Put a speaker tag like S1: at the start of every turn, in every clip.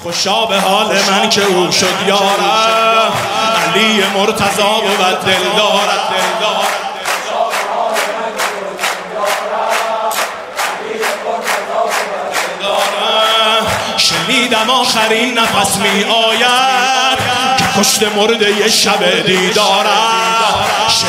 S1: خوشا به حال من که او شد یارم، علی مرتضی بود دلدارم. شنیدم آخرین نفس می آید که کشت مرده شب دیدارم.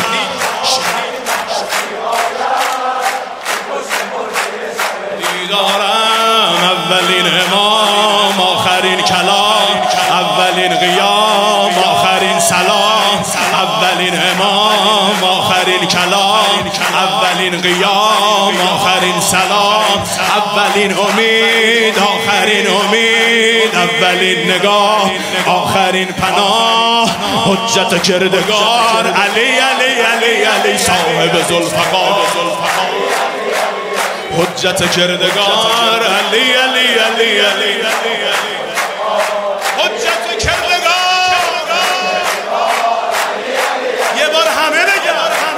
S1: اولین امام آخرین کلام، اولین قیام آخرین سلام، اولین امام آخرین کلام، اولین قیام آخرین سلام، اولین امید آخرین امید، اولین نگاه آخرین پناه، حجت کردگار علی علی علی علی صاحب ذوالفقار، حجت کردگار علی علی علی علی حجت کردگار. یه بار همه بگن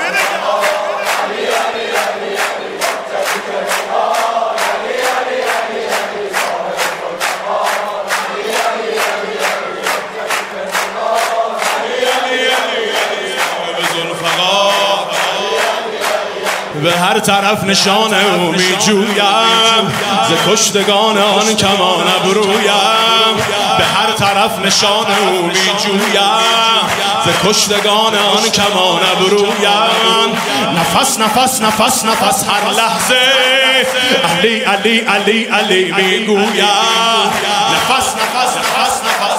S1: به هر طرف نشان او می جویم، ز کشتگان آن کمان ابرویم. به هر طرف نشان او می جویم، ز کشتگان آن کمان ابرویم. نفس نفس نفس نفس هر لحظه علی علی علی علی می گویم. نفس نفس نفس نفس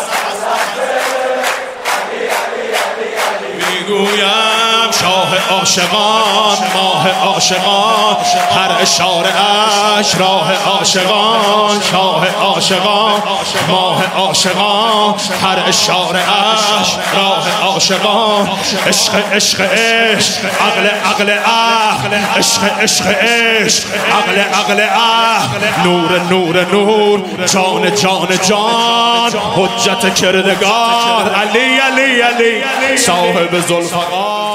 S1: می گویم. شاه عاشقان ماه عاشقان، هر اشاره اش راه عاشقان. شاه عاشقان ماه عاشقان، هر اشاره اش راه عاشقان. عشق عشق عشق، عقل عقل عقل، عشق عشق عشق، عقل عقل عقل. نور نور نور، جان جان جان، حجت کردگار علی علی علی صاحب ذوالفقار.